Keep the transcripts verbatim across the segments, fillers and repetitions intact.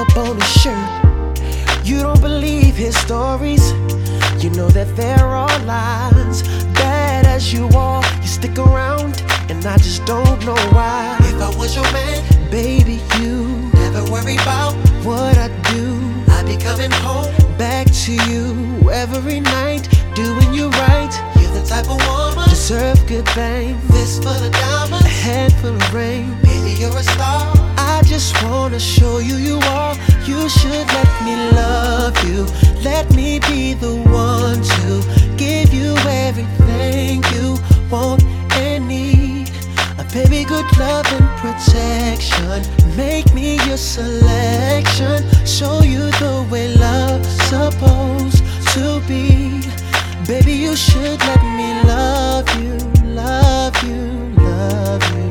up on his shirt. You don't believe his stories. You know that there are lies. Bad as you are, you stick around, and I just don't know why. If I was your man, baby, you never worry about what I do. I'd be coming home back to you every night, doing you right. You're the type of woman deserve good things. Fist full of diamonds, a head full of rain. Baby, you're a star. I just wanna show you you are. You should let me love you. Let me be the one to give you everything you want and need. A baby, good love and protection. Make me your selection. Show you the way love's supposed to be. Baby, you should let me love you, love you, love you,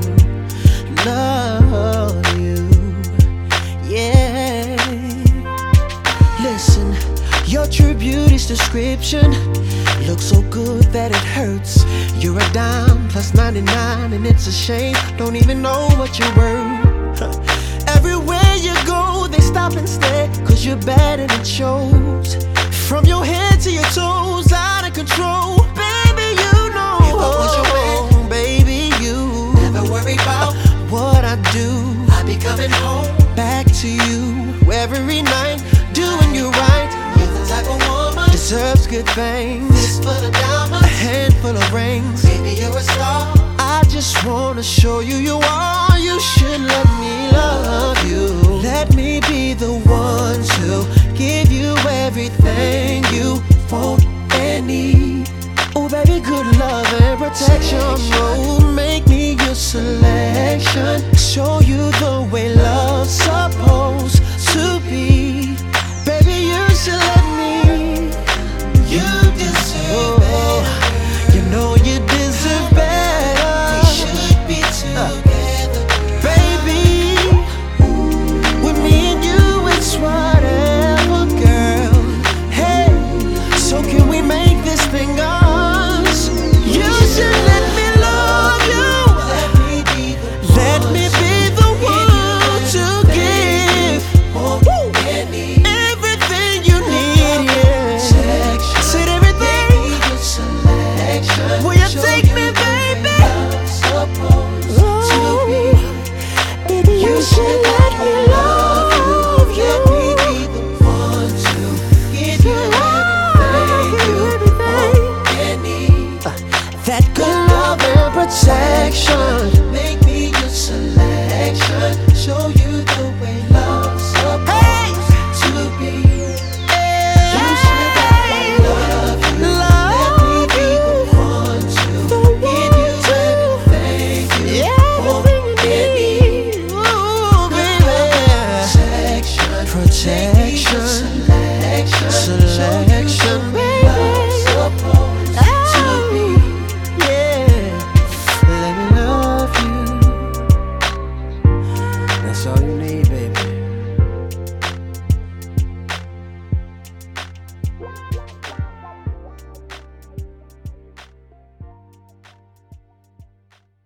love you, yeah. Listen, your true beauty's description looks so good that it hurts. You're a dime plus ninety-nine, and it's a shame, don't even know what you're worth. Everywhere you go, they stop and stare, cause you're bad and it shows. From your head to your toes, out of control. Baby, you know. If I was your man, baby, you never worry about what I do. I'd be coming home back to you every night, doing you right. You're the type of woman deserves good things. Fist full of diamonds, a handful of rings. Baby, you're a star. I just wanna show you you are. You should let me love you. Let me be the one to give you everything you want and need. Oh baby, good love and protection. Oh, make me your selection. Show you the way love's supposed to be. Baby, you should let me. You deserve oh, better. You know you deserve better. We should be together, uh, baby. With me and you, it's whatever, girl. Hey, so can we make this thing us? You should let me love you. Let me be the Let me be the one to give Woo. everything you need, yeah. Said everything. Your selection. Will you Show take you me, the way baby? love's supposed to be. Baby, you should let me love you. Let me be the one to give you everything you want and need. That good love and protection.